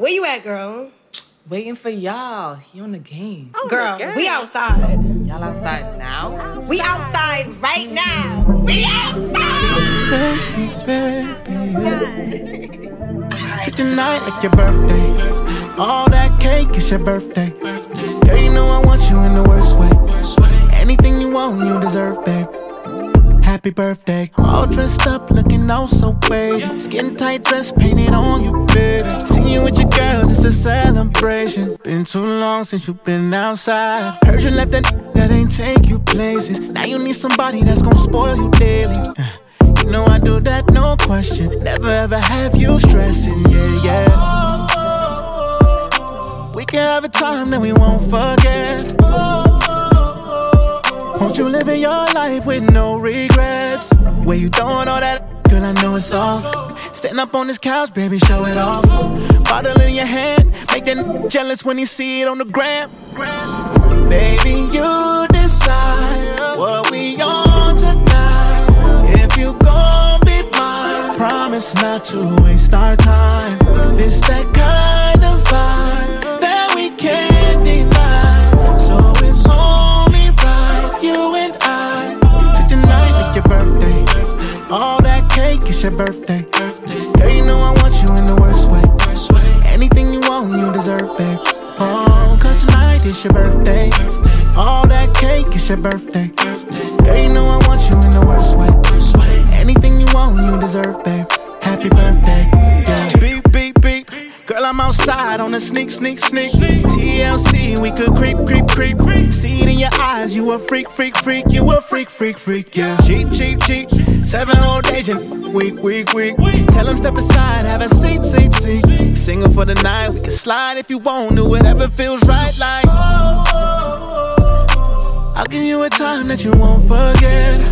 Where you at, girl? Waiting for y'all. He on the game. Oh, girl, we outside. Y'all outside now? We outside right now. We outside. Baby. Treat your night like your birthday. All that cake is your birthday. Girl, you know I want you in the worst way. Anything you want, you deserve, babe. Happy birthday. All dressed up, looking oh so baby. Skin tight dress painted on you, baby. Seeing you with your girls, it's a celebration. Been too long since you've been outside. Heard you left that ain't take you places. Now you need somebody that's gonna spoil you daily. You know I do that, no question. Never ever have you stressing, yeah. We can have a time that we won't forget. Won't you living your life with no regrets? Where you throwing all that, girl, I know it's off. Stand up on this couch, baby, show it off. Bottle in your hand, make that jealous when he see it on the gram. Baby, you decide what we on tonight. If you gon' be mine, promise not to waste our time. This that kind of vibe that we can't deny. So it's only right, you and I. Treat your night like your birthday. All that cake is your birthday. Girl, you know I want you in the worst way. Anything you want, you deserve, babe. Oh, cause tonight is your birthday. All that cake is your birthday. Girl, you know I want you in the worst way. Anything you want, you deserve, babe. Happy birthday, yeah. Beep, beep, beep. Girl, I'm outside on a sneak. TLC, we could creep. See it in your eyes, you a freak. You a freak, yeah. Cheap. 7 whole days and week. Tell him step aside, have a seat. Single for the night, we can slide if you want. Do whatever feels right, like. I'll give you a time that you won't forget.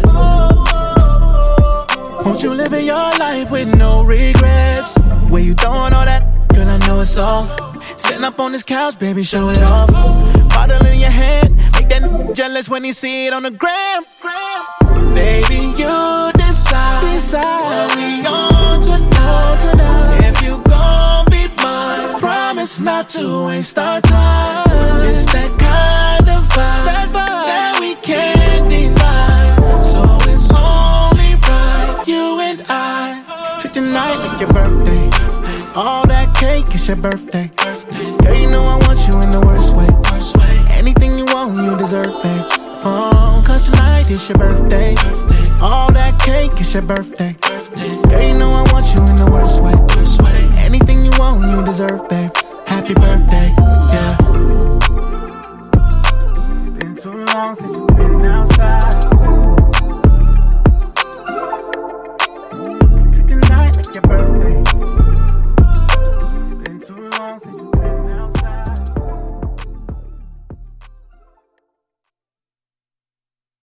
Won't you live in your life with no regrets? Where you throwing all that, girl, I know it's off. Stand up on this couch, baby, show it off. Bottle in your hand, make that jealous when he see it on the gram. Baby, you decide what we on tonight. If you gon' be mine, promise not to waste our time. It's that kind of vibe that we can't deny. So it's only right, you and I. Treat your night like your birthday. All that cake is your birthday. Girl, you know I want you in the worst way. Anything you want, you deserve, babe. Oh, cause tonight is your birthday. All that cake is your birthday. Girl, you know I want you in the worst way. Anything you want, you deserve, babe. Happy birthday, yeah. Been too long since you've been outside.